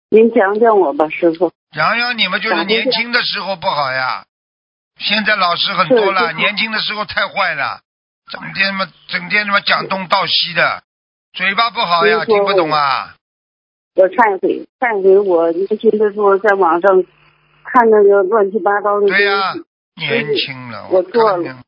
您讲讲我吧，师傅。 讲讲你们就是年轻的时候不好呀，现在老师很多了，年轻的时候太坏了，整天他妈讲东道西的，嘴巴不好呀，听不懂啊。 我忏悔，我年轻的时候在网上看那个乱七八糟的东西。 对呀，年轻了， 我错了。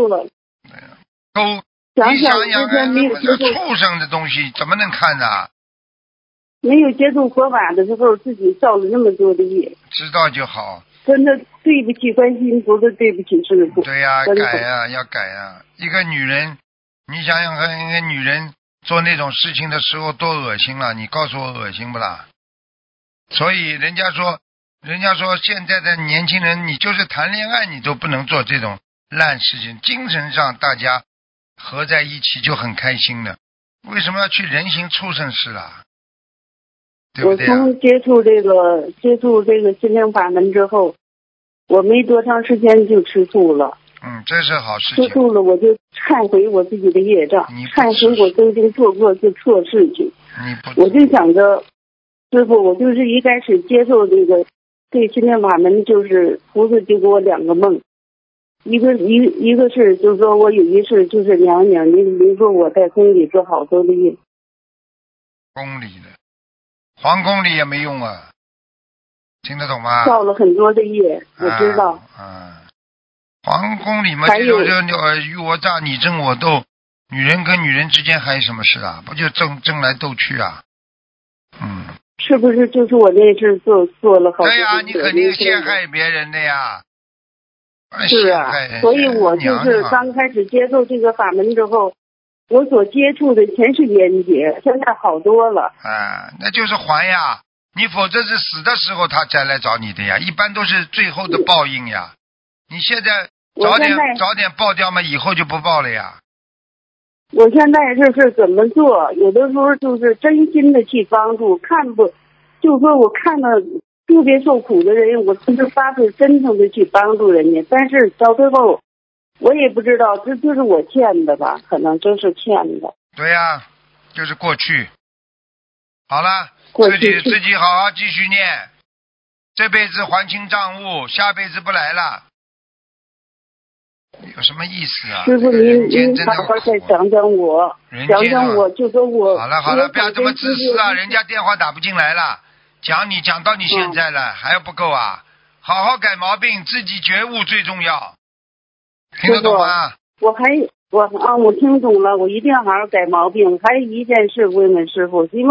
你想想，畜生的东西怎么能看呢？ 没有接触佛法的时候，自己造了那么多的业。 知道就好。 真的对不起观世音菩萨，对不起师父。 对呀，改呀，要改呀。一个女人，你想想看，一个女人做那种事情的时候多恶心了，你告诉我恶心不啦？所以人家说现在的年轻人，你就是谈恋爱你都不能做这种烂事情，精神上大家合在一起就很开心了，为什么要去人形畜生事啦？对不对啊？ 我从接触这个心灵法门之后，我没多长时间就吃素了。 这是好事情。 吃素了，我就忏悔我自己的业障，忏悔我曾经做过的错事情。我就想着，师父，我就是一开始接受这个心灵法门，就是菩萨就给我两个梦，一个是就是说我有一世就是娘娘，您说我在宫里做好多的业。 宫里的。皇宫里也没用啊，听得懂吗？ 造了很多的业，我知道。 皇宫里嘛，这种与我诈，你争我斗，女人跟女人之间还有什么事啊？不就争来斗去啊？ 是不是就是我那次做了好多？ 对呀，你肯定陷害别人的呀。 是啊，所以我就是刚开始接受这个法门之后。我所接触的全是冤结，现在好多了。 那就是还呀，你否则是死的时候他再来找你的呀，一般都是最后的报应呀。你现在早点报掉嘛，以后就不报了呀。 我现在这是怎么做？有的时候就是真心的去帮助，就说我看到特别受苦的人，我就是发自真诚的去帮助人家，但是到最后。我也不知道，这就是我欠的吧？可能真是欠的。 对呀，就是过去。好了，自己好好继续念，这辈子还清账务，下辈子不来了，有什么意思啊？ 师傅，您好好再讲讲我，就说我。 好了，不要这么自私啊！人家电话打不进来了，讲到你现在了，还要不够啊？好好改毛病，自己觉悟最重要。听得懂吗？ 我听懂了，我一定好好改毛病。还有一件事问问师傅，因为